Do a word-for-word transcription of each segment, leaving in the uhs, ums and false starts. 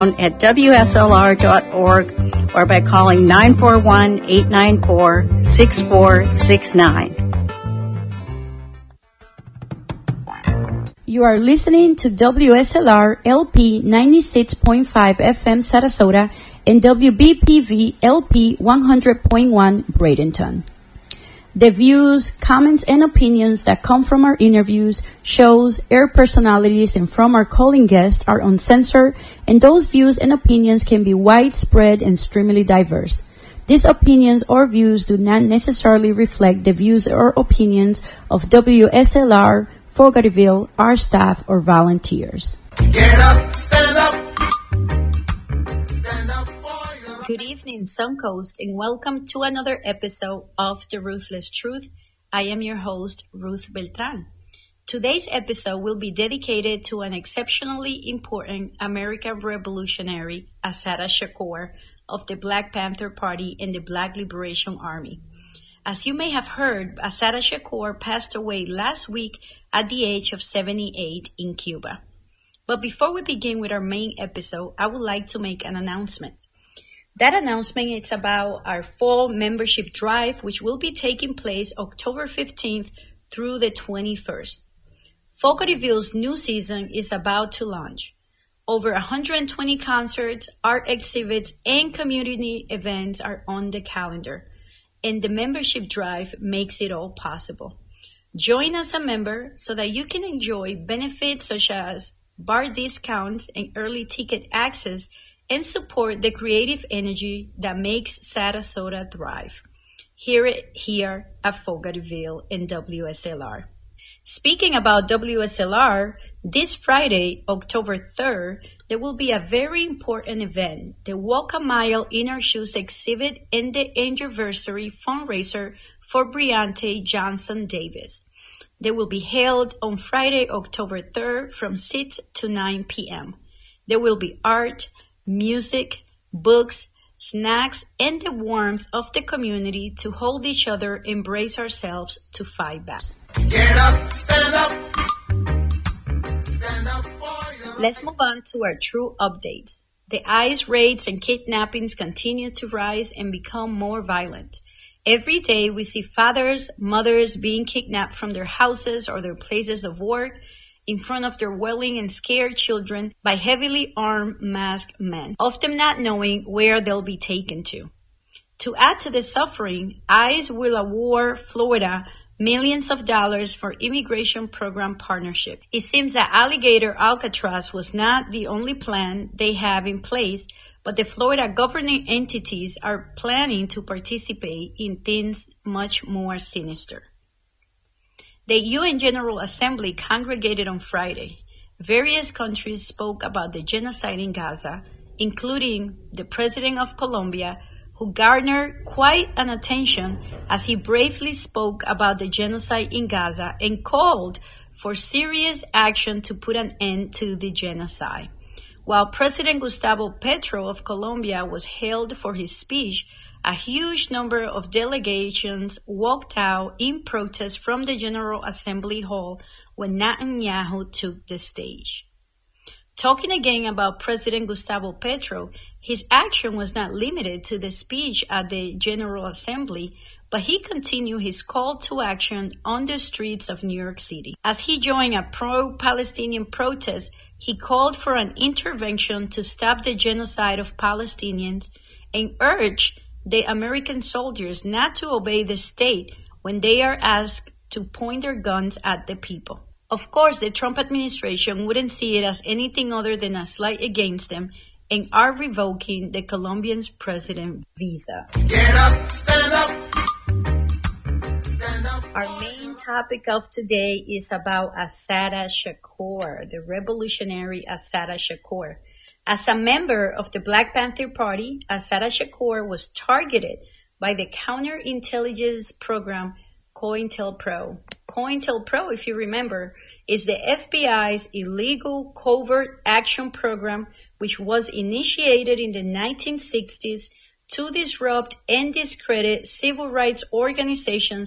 at W S L R dot org or by calling nine four one, eight nine four, six four six nine. You are listening to W S L R L P ninety-six point five F M Sarasota and W B P V L P one hundred point one Bradenton. The views, comments, and opinions that come from our interviews, shows, air personalities, and from our calling guests are uncensored, and those views and opinions can be widespread and extremely diverse. These opinions or views do not necessarily reflect the views or opinions of W S L R, Fogartyville, our staff, or volunteers. Get up, stand up, stand up for your... Good evening, Suncoast, and welcome to another episode of The Ruthless Truth. I am your host, Ruth Beltran. Today's episode will be dedicated to an exceptionally important American revolutionary, Assata Shakur, of the Black Panther Party and the Black Liberation Army. As you may have heard, Assata Shakur passed away last week at the age of seventy-eight in Cuba. But before we begin with our main episode, I would like to make an announcement. That announcement is about our fall membership drive, which will be taking place October fifteenth through the twenty-first. Fogartyville's new season is about to launch. Over one hundred twenty concerts, art exhibits, and community events are on the calendar, and the membership drive makes it all possible. Join as a member so that you can enjoy benefits such as bar discounts and early ticket access and support the creative energy that makes Sarasota thrive. Hear it here at Fogartyville and W S L R. Speaking about W S L R, this Friday, October third, there will be a very important event, the Walk a Mile in Our Shoes exhibit and the anniversary fundraiser for Briante Johnson Davis. They will be held on Friday, October third from six to nine p.m. There will be art, music, books, snacks, and the warmth of the community to hold each other, embrace ourselves, to fight back. Get up, stand up, stand up for your... Let's move on to our true updates. The ICE raids and kidnappings continue to rise and become more violent. Every day we see fathers, mothers being kidnapped from their houses or their places of work in front of their wailing and scared children by heavily armed masked men, often not knowing where they'll be taken to. To add to the suffering, ICE will award Florida millions of dollars for immigration program partnership. It seems that Alligator Alcatraz was not the only plan they have in place, but the Florida governing entities are planning to participate in things much more sinister. The U N General Assembly congregated on Friday. Various countries spoke about the genocide in Gaza, including the President of Colombia, who garnered quite an attention as he bravely spoke about the genocide in Gaza and called for serious action to put an end to the genocide. While President Gustavo Petro of Colombia was hailed for his speech, a huge number of delegations walked out in protest from the General Assembly Hall when Netanyahu took the stage. Talking again about President Gustavo Petro, his action was not limited to the speech at the General Assembly, but he continued his call to action on the streets of New York City. As he joined a pro-Palestinian protest, he called for an intervention to stop the genocide of Palestinians and urged the American soldiers not to obey the state when they are asked to point their guns at the people. Of course, the Trump administration wouldn't see it as anything other than a slight against them and are revoking the Colombian president's visa. Get up, stand up, stand up. Our main topic of today is about Assata Shakur, the revolutionary Assata Shakur. As a member of the Black Panther Party, Assata Shakur was targeted by the counterintelligence program COINTELPRO. COINTELPRO, if you remember, is the F B I's illegal covert action program, which was initiated in the nineteen sixties to disrupt and discredit civil rights organizations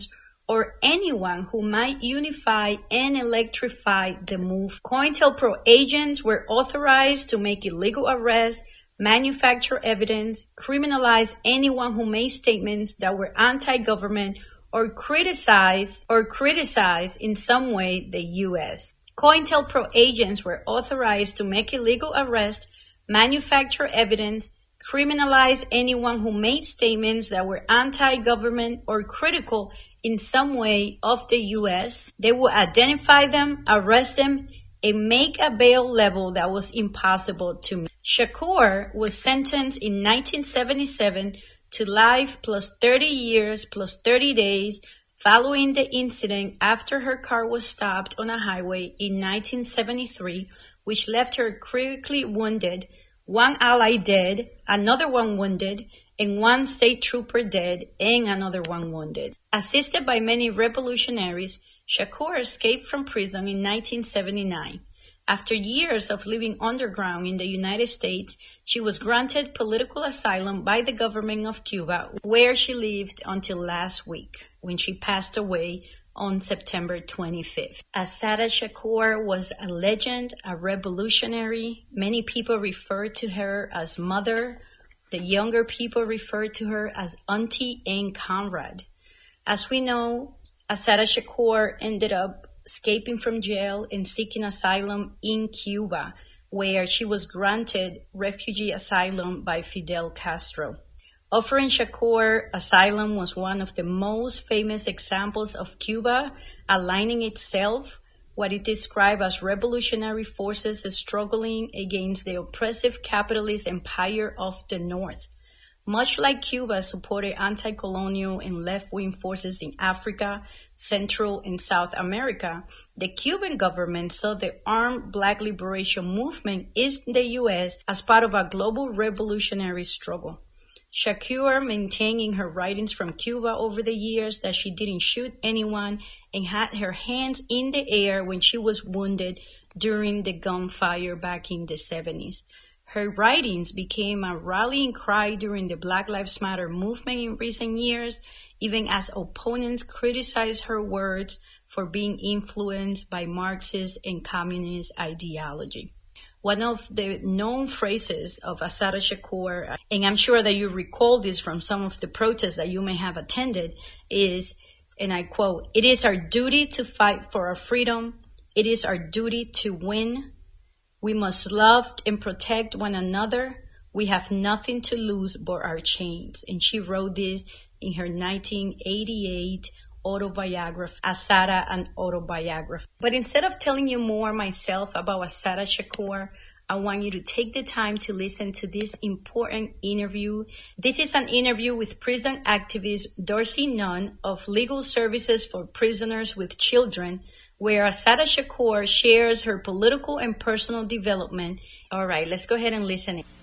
or anyone who might unify and electrify the move. COINTELPRO agents were authorized to make illegal arrests, manufacture evidence, criminalize anyone who made statements that were anti-government or criticize or criticize in some way the U S. COINTELPRO agents were authorized to make illegal arrests, manufacture evidence, criminalize anyone who made statements that were anti-government or critical in some way of the U S. They would identify them, arrest them, and make a bail level that was impossible to meet. Shakur was sentenced in nineteen seventy-seven to life plus thirty years plus thirty days following the incident after her car was stopped on a highway in nineteen seventy-three, which left her critically wounded, one ally dead, another one wounded, and one state trooper dead, and another one wounded. Assisted by many revolutionaries, Shakur escaped from prison in nineteen seventy-nine. After years of living underground in the United States, she was granted political asylum by the government of Cuba, where she lived until last week, when she passed away on September twenty-fifth. Assata Shakur was a legend, a revolutionary. Many people refer to her as mother. The younger people refer to her as auntie and comrade. As we know, Assata Shakur ended up escaping from jail and seeking asylum in Cuba, where she was granted refugee asylum by Fidel Castro. Offering Shakur asylum was one of the most famous examples of Cuba aligning itself, what it described as revolutionary forces struggling against the oppressive capitalist empire of the North. Much like Cuba supported anti-colonial and left-wing forces in Africa, Central and South America, the Cuban government saw the armed Black liberation movement in the U S as part of a global revolutionary struggle. Shakur maintained in her writings from Cuba over the years that she didn't shoot anyone and had her hands in the air when she was wounded during the gunfire back in the seventies. Her writings became a rallying cry during the Black Lives Matter movement in recent years, even as opponents criticized her words for being influenced by Marxist and communist ideology. One of the known phrases of Assata Shakur, and I'm sure that you recall this from some of the protests that you may have attended, is, and I quote, "It is our duty to fight for our freedom. It is our duty to win. We must love and protect one another. We have nothing to lose but our chains." And she wrote this in her nineteen eighty-eight autobiography, Assata, an autobiography. But instead of telling you more myself about Assata Shakur, I want you to take the time to listen to this important interview. This is an interview with prison activist Dorsey Nunn of Legal Services for Prisoners with Children, where Assata Shakur shares her political and personal development. All right, let's go ahead and listen in.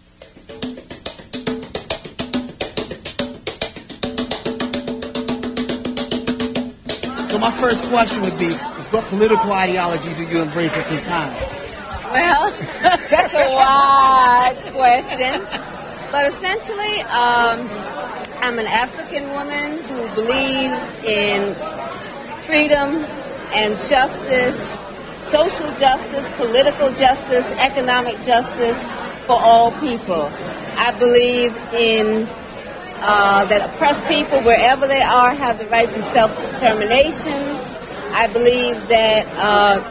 So my first question would be, is what political ideology do you embrace at this time? Well, that's a wide question. But essentially, um, I'm an African woman who believes in freedom and justice, social justice, political justice, economic justice for all people. I believe in uh, that oppressed people, wherever they are, have the right to self-determination. I believe that uh,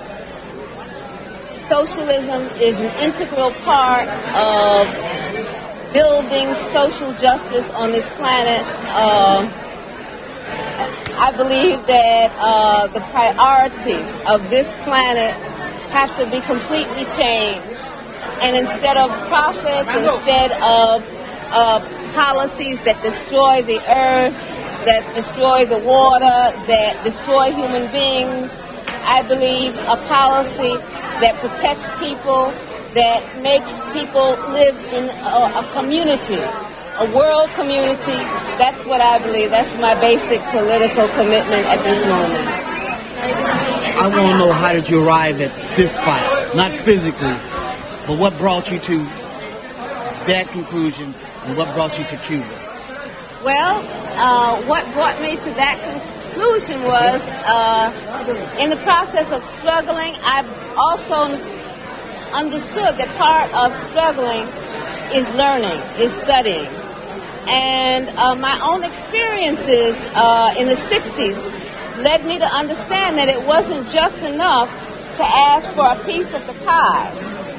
socialism is an integral part of building social justice on this planet. Uh, I believe that uh, the priorities of this planet have to be completely changed. And instead of profits, instead of uh, policies that destroy the earth, that destroy the water, that destroy human beings, I believe a policy that protects people, that makes people live in a, a community, a world community. That's what I believe. That's my basic political commitment at this moment. I want to know, how did you arrive at this fight? Not physically, but what brought you to that conclusion and what brought you to Cuba? Well, uh, what brought me to that conclusion conclusion was, uh, in the process of struggling, I've also understood that part of struggling is learning, is studying. And uh, my own experiences uh, in the sixties led me to understand that it wasn't just enough to ask for a piece of the pie.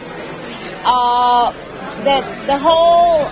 Uh, that the whole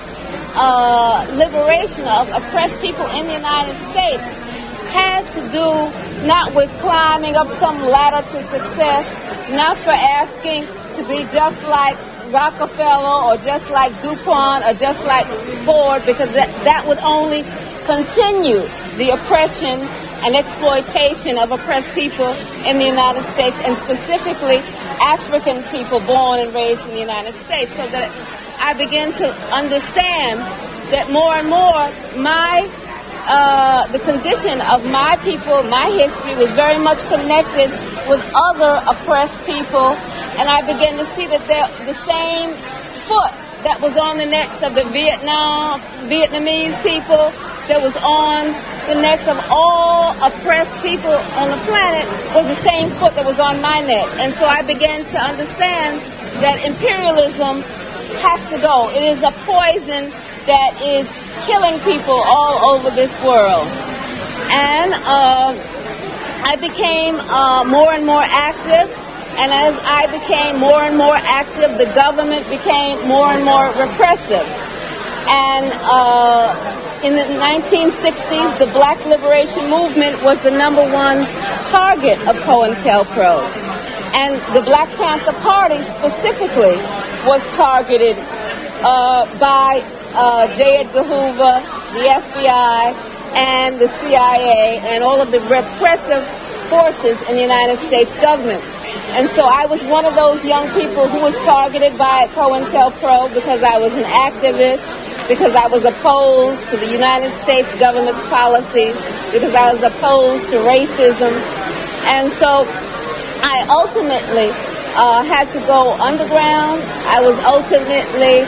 uh, liberation of oppressed people in the United States had to do not with climbing up some ladder to success, not for asking to be just like Rockefeller or just like DuPont or just like Ford, because that, that would only continue the oppression and exploitation of oppressed people in the United States, and specifically African people born and raised in the United States, so that I began to understand that more and more my uh, the condition of my people, my history, was very much connected with other oppressed people, and I began to see that the same foot that was on the necks of the Vietnam Vietnamese people, that was on the necks of all oppressed people on the planet, was the same foot that was on my neck. And so I began to understand that imperialism has to go. It is a poison that is killing people all over this world. And uh, I became uh, more and more active. And as I became more and more active, the government became more and more repressive. And uh, in the nineteen sixties, the Black Liberation Movement was the number one target of COINTELPRO. And the Black Panther Party specifically was targeted uh, by uh, J. Edgar Hoover, the F B I, and the C I A, and all of the repressive forces in the United States government. And so I was one of those young people who was targeted by COINTELPRO because I was an activist, because I was opposed to the United States government's policies, because I was opposed to racism. And so I ultimately uh, had to go underground. I was ultimately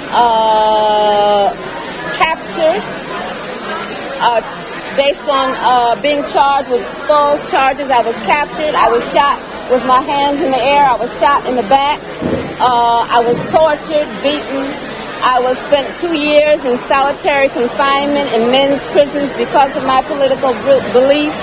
uh, captured uh, based on uh, being charged with false charges. I was captured. I was shot with my hands in the air. I was shot in the back. Uh, I was tortured, beaten. I was spent two years in solitary confinement in men's prisons because of my political beliefs.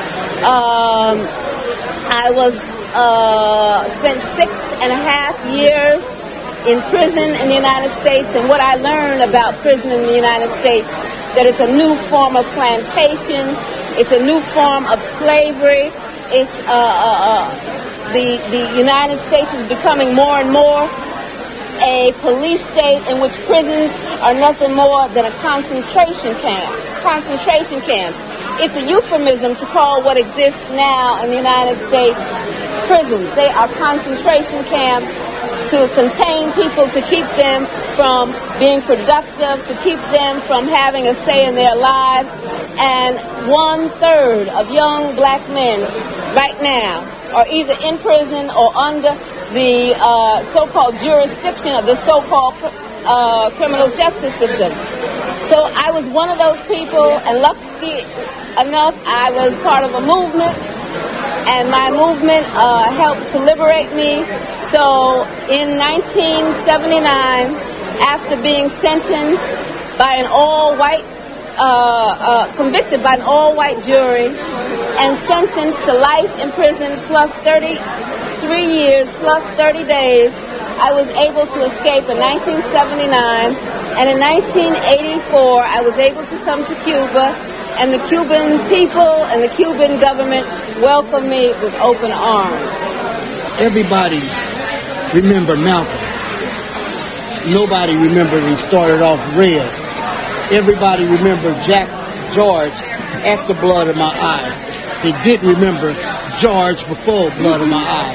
Um, I was uh, spent six and a half years in prison in the United States, and what I learned about prison in the United States, that it's a new form of plantation, it's a new form of slavery, it's uh, uh, uh, the the United States is becoming more and more a police state in which prisons are nothing more than a concentration camp. Concentration camps. It's a euphemism to call what exists now in the United States prisons. They are concentration camps to contain people, to keep them from being productive, to keep them from having a say in their lives. And one third of young black men right now are either in prison or under the uh, so-called jurisdiction of the so-called uh, criminal justice system. So I was one of those people, and lucky enough, I was part of a movement, and my movement uh, helped to liberate me. So in nineteen seventy-nine, after being sentenced by an all-white, uh, uh, convicted by an all-white jury, and sentenced to life in prison plus thirty-three years plus thirty days, I was able to escape in nineteen seventy-nine, and in nineteen eighty-four, I was able to come to Cuba, and the Cuban people and the Cuban government welcomed me with open arms. Everybody remember Malcolm. Nobody remembered he started off red. Everybody remembered Jack George after Blood in My Eye. They didn't remember George before Blood in My Eye.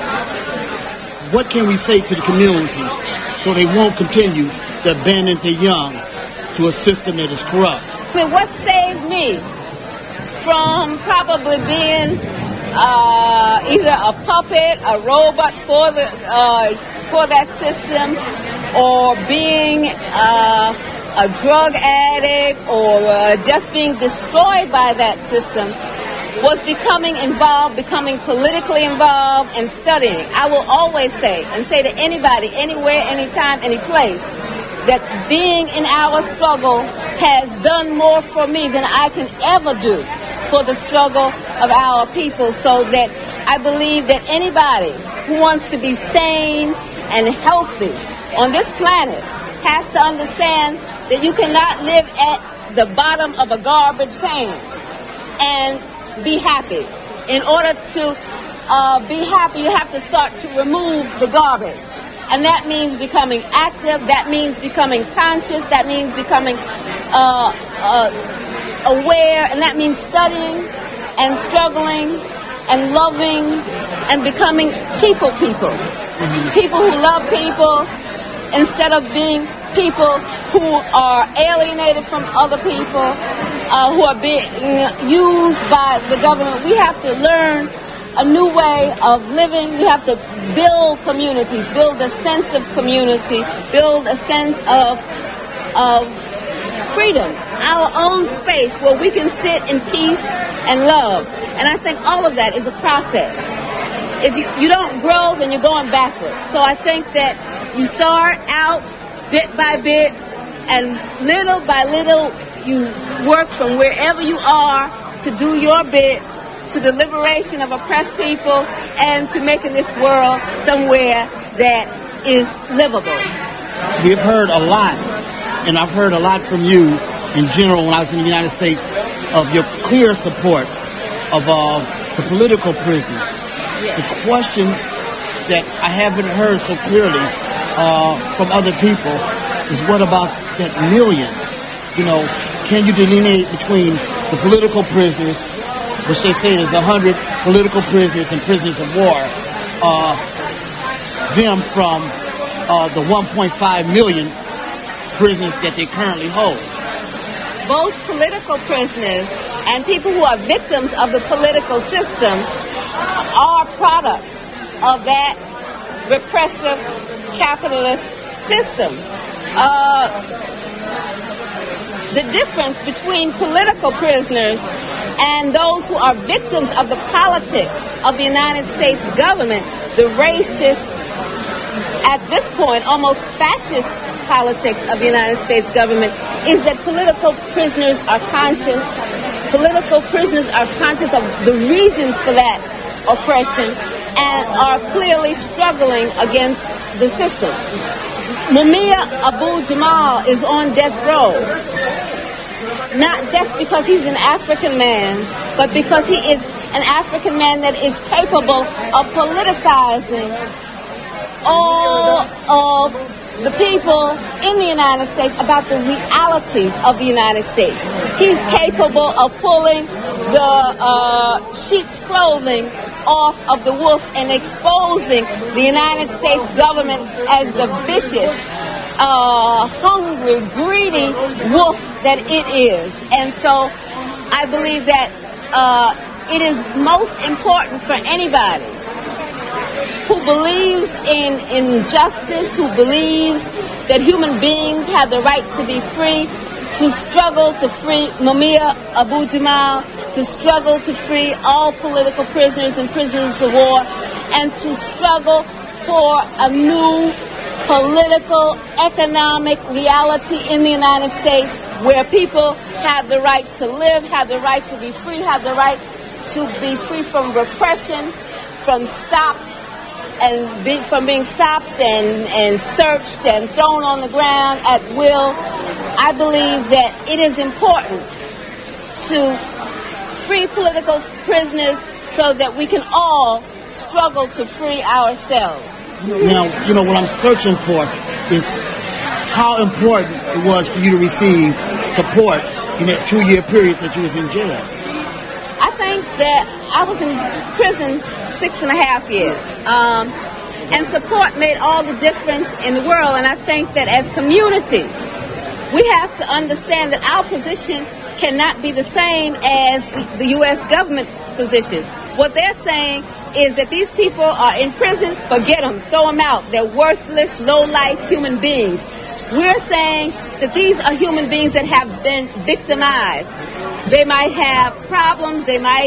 What can we say to the community so they won't continue to abandon their young to a system that is corrupt? I mean, what saved me from probably being uh, either a puppet, a robot for the uh, for that system, or being uh, a drug addict, or uh, just being destroyed by that system, was becoming involved, becoming politically involved, and studying. I will always say, and say to anybody, anywhere, anytime, any place, that being in our struggle has done more for me than I can ever do for the struggle of our people, so that I believe that anybody who wants to be sane and healthy on this planet has to understand that you cannot live at the bottom of a garbage can and be happy. In order to uh, be happy, you have to start to remove the garbage. And that means becoming active, that means becoming conscious, that means becoming uh, uh, aware, and that means studying and struggling and loving and becoming people people. Mm-hmm. People who love people instead of being people who are alienated from other people, uh, who are being used by the government. We have to learn a new way of living. We have to build communities, build a sense of community, build a sense of of freedom, our own space where we can sit in peace and love. And I think all of that is a process. If you, you don't grow, then you're going backwards. So I think that you start out bit by bit, and little by little you work from wherever you are to do your bit to the liberation of oppressed people and to making this world somewhere that is livable. We've heard a lot, and I've heard a lot from you in general when I was in the United States, of your clear support of uh, the political prisoners. Yes. The questions that I haven't heard so clearly uh, from other people is, what about that million? You know, can you delineate between the political prisoners, which they say there's one hundred political prisoners and prisoners of war, uh, them from uh, the one point five million prisoners that they currently hold? Both political prisoners and people who are victims of the political system are products of that repressive capitalist system. Uh, the difference between political prisoners and those who are victims of the politics of the United States government, the racist, at this point, almost fascist politics of the United States government, is that political prisoners are conscious. Political prisoners are conscious of the reasons for that oppression and are clearly struggling against the system. Mumia Abu-Jamal is on death row, not just because he's an African man, but because he is an African man that is capable of politicizing all of the people in the United States about the realities of the United States. He's capable of pulling the uh, sheep's clothing off of the wolf and exposing the United States government as the vicious, uh, hungry, greedy wolf that it is. And so I believe that uh, it is most important for anybody who believes in injustice, who believes that human beings have the right to be free, to struggle to free Mumia Abu-Jamal, to struggle to free all political prisoners and prisoners of war, and to struggle for a new political, economic reality in the United States where people have the right to live, have the right to be free, have the right to be free from repression, from stop and be, from being stopped and, and searched and thrown on the ground at will. I believe that it is important to free political prisoners so that we can all struggle to free ourselves. Now, you know, what I'm searching for is how important it was for you to receive support in that two-year period that you was in jail. I think that I was in prison six and a half years. Um, and support made all the difference in the world. And I think that as communities, we have to understand that our position cannot be the same as the U S government's position. What they're saying is that these people are in prison, forget them, throw them out. They're worthless, low-life human beings. We're saying that these are human beings that have been victimized. They might have problems, they might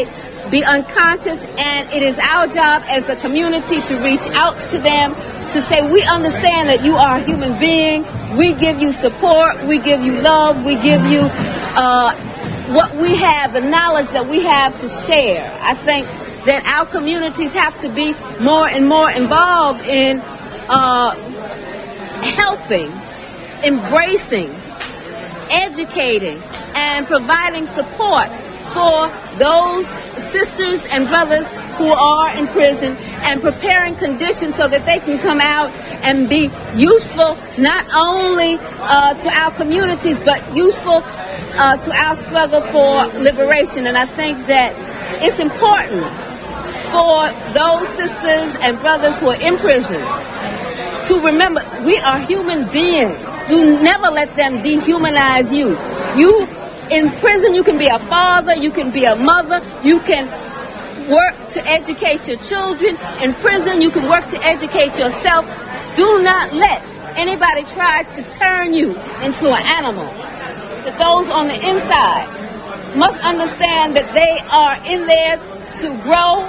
be unconscious, and it is our job as a community to reach out to them, to say we understand that you are a human being, we give you support, we give you love, we give you uh, what we have, the knowledge that we have to share. I think that our communities have to be more and more involved in uh, helping, embracing, educating, and providing support for those sisters and brothers who are in prison, and preparing conditions so that they can come out and be useful not only uh, to our communities but useful uh, to our struggle for liberation. And I think that it's important for those sisters and brothers who are in prison to remember we are human beings. Do never let them dehumanize you. You in prison, you can be a father, you can be a mother, you can work to educate your children. In prison, you can work to educate yourself. Do not let anybody try to turn you into an animal. That those on the inside must understand that they are in there to grow.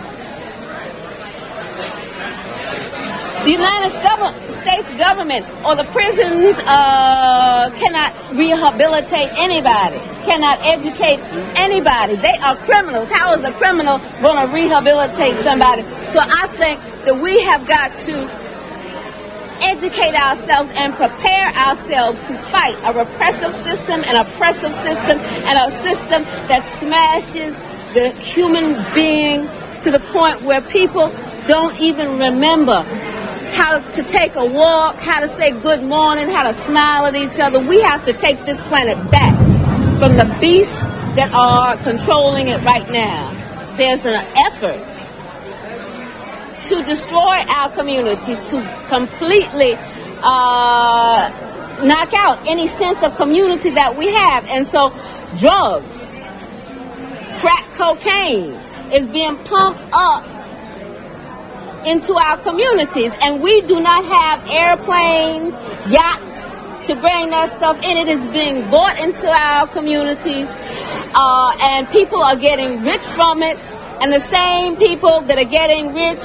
The United States government or the prisons uh, cannot rehabilitate anybody, cannot educate anybody. They are criminals. How is a criminal going to rehabilitate somebody? So I think that we have got to educate ourselves and prepare ourselves to fight a repressive system, an oppressive system, and a system that smashes the human being to the point where people don't even remember how to take a walk, how to say good morning, how to smile at each other. We have to take this planet back from the beasts that are controlling it right now. There's an effort to destroy our communities, to completely uh, knock out any sense of community that we have. And so drugs, crack cocaine is being pumped up into our communities, and we do not have airplanes, yachts to bring that stuff in. It is being bought into our communities, uh, and people are getting rich from it, and the same people that are getting rich,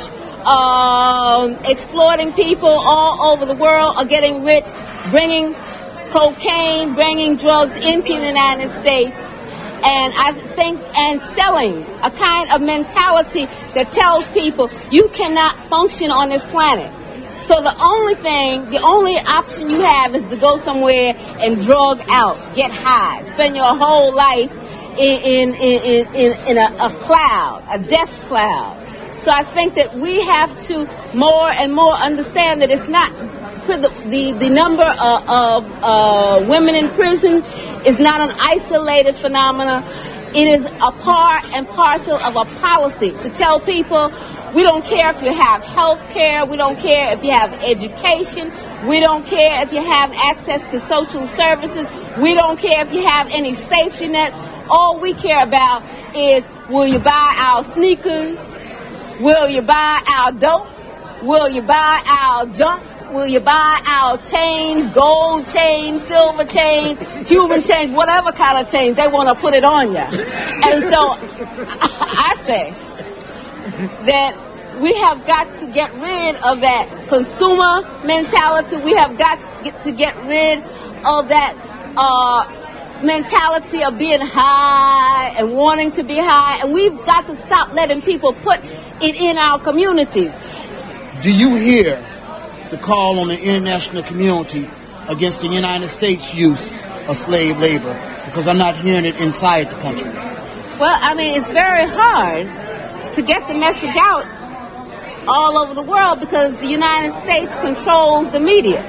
uh, exploiting people all over the world are getting rich, bringing cocaine, bringing drugs into the United States. And I think, and selling a kind of mentality that tells people you cannot function on this planet. So the only thing, the only option you have is to go somewhere and drug out, get high, spend your whole life in in in in, in a, a cloud, a death cloud. So I think that we have to more and more understand that it's not the the, the number of, of uh, women in prison is not an isolated phenomena. It is a part and parcel of a policy to tell people we don't care if you have health care, we don't care if you have education, we don't care if you have access to social services, we don't care if you have any safety net. All we care about is, will you buy our sneakers? Will you buy our dope? Will you buy our junk? Will you buy our chains, gold chains, silver chains, human chains, whatever kind of chains, they want to put it on you. And so I say that we have got to get rid of that consumer mentality. We have got to get rid of that uh, mentality of being high and wanting to be high. And we've got to stop letting people put it in our communities. Do you hear the call on the international community against the United States use of slave labor? Because I'm not hearing it inside the country. Well, I mean, it's very hard to get the message out all over the world because the United States controls the media.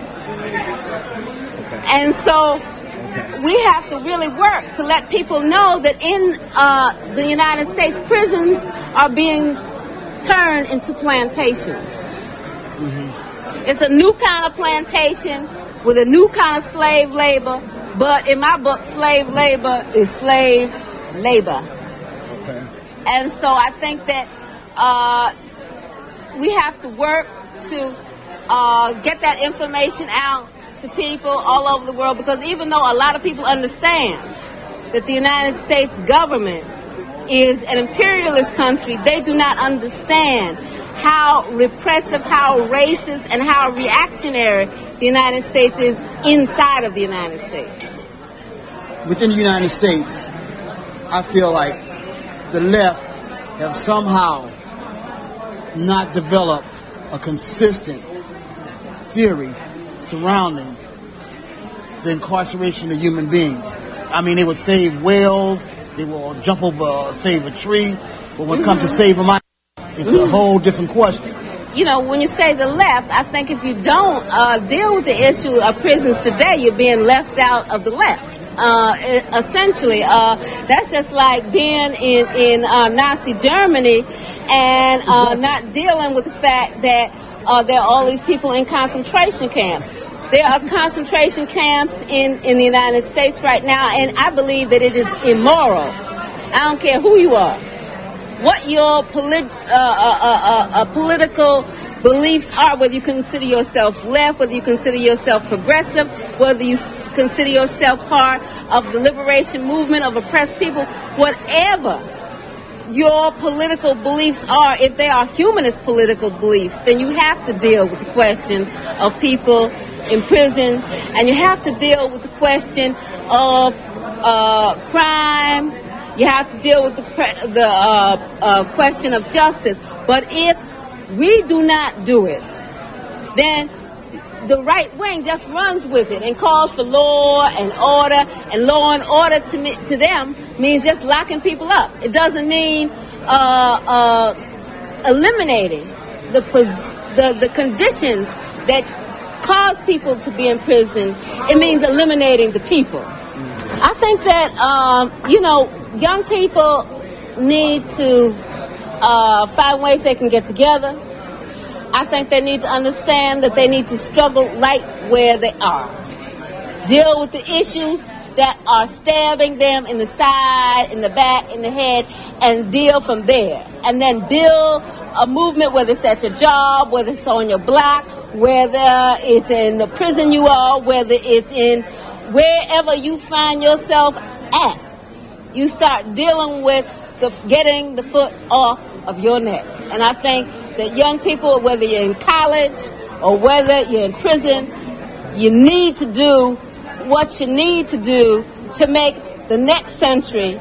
And so we have to really work to let people know that in uh, the United States, prisons are being turned into plantations. Mm-hmm. It's a new kind of plantation with a new kind of slave labor, but in my book, slave labor is slave labor. Okay. And so I think that uh, we have to work to uh, get that information out to people all over the world, because even though a lot of people understand that the United States government is an imperialist country. They do not understand how repressive, how racist, and how reactionary the United States is inside of the United States. Within the United States, I feel like the left have somehow not developed a consistent theory surrounding the incarceration of human beings. I mean, they would save whales, they will jump over, save a tree, but when it comes to saving my, it's a whole different question. You know, when you say the left, I think if you don't uh, deal with the issue of prisons today, you're being left out of the left. Uh, essentially, uh, that's just like being in, in uh, Nazi Germany and uh, not dealing with the fact that uh, there are all these people in concentration camps. There are concentration camps in, in the United States right now, and I believe that it is immoral. I don't care who you are, what your polit- uh, uh, uh, uh, political beliefs are, whether you consider yourself left, whether you consider yourself progressive, whether you s- consider yourself part of the liberation movement of oppressed people, whatever your political beliefs are, if they are humanist political beliefs, then you have to deal with the question of people in prison, and you have to deal with the question of uh, crime. You have to deal with the, pre- the uh, uh, question of justice. But if we do not do it, then the right wing just runs with it and calls for law and order, and law and order to me, to them means just locking people up. It doesn't mean uh, uh, eliminating the, pos- the the conditions that cause people to be in prison. It means eliminating the people. I think that um, you know, young people need to uh, find ways they can get together. I think they need to understand that they need to struggle right where they are. Deal with the issues that are stabbing them in the side, in the back, in the head, and deal from there. And then build a movement, whether it's at your job, whether it's on your block, whether it's in the prison you are, whether it's in wherever you find yourself at. You start dealing with the getting the foot off of your neck. And I think that young people, whether you're in college or whether you're in prison, you need to do what you need to do to make the next century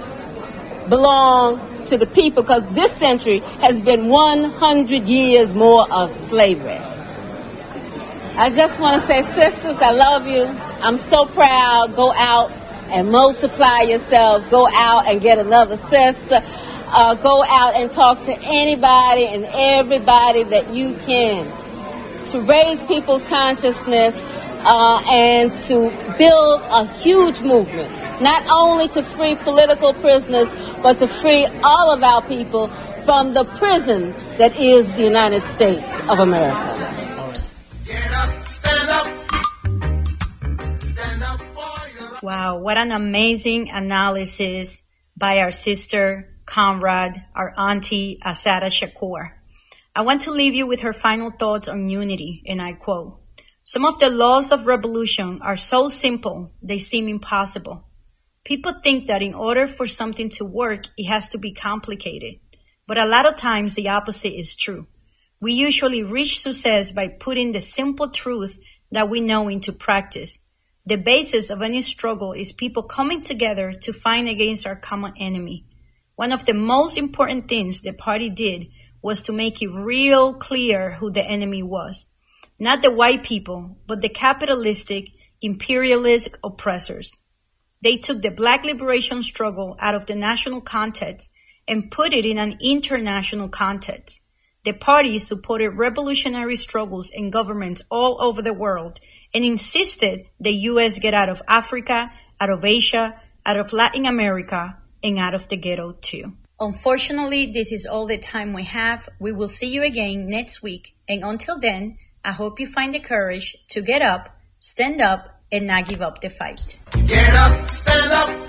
belong to the people, because this century has been one hundred years more of slavery. I just want to say, sisters, I love you. I'm so proud. Go out and multiply yourselves. Go out and get another sister. Uh, go out and talk to anybody and everybody that you can to raise people's consciousness uh, and to build a huge movement, not only to free political prisoners, but to free all of our people from the prison that is the United States of America. Get up, stand up. Stand up for your... Wow, what an amazing analysis by our sister, comrade, our auntie, Assata Shakur. I want to leave you with her final thoughts on unity, and I quote, "Some of the laws of revolution are so simple, they seem impossible. People think that in order for something to work, it has to be complicated. But a lot of times the opposite is true. We usually reach success by putting the simple truth that we know into practice. The basis of any struggle is people coming together to fight against our common enemy. One of the most important things the party did was to make it real clear who the enemy was. Not the white people, but the capitalistic, imperialist oppressors. They took the black liberation struggle out of the national context and put it in an international context. The party supported revolutionary struggles and governments all over the world and insisted the U S get out of Africa, out of Asia, out of Latin America, and out of the ghetto too. Unfortunately, this is all the time we have. We will see you again next week. And until then, I hope you find the courage to get up, stand up, and not give up the fight. Get up, stand up.